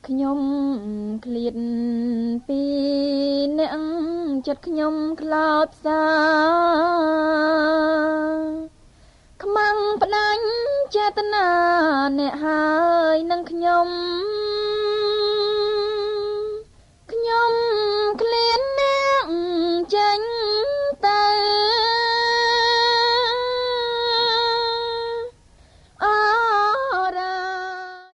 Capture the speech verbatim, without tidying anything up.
ខ្ញុំឃ្លាតពីអ្នកចិត្តខ្ញុំខ្លោចផ្សាខ្មាំងផ្ដាច់ចេតនាអ្នកហើយនឹងខ្ញុំ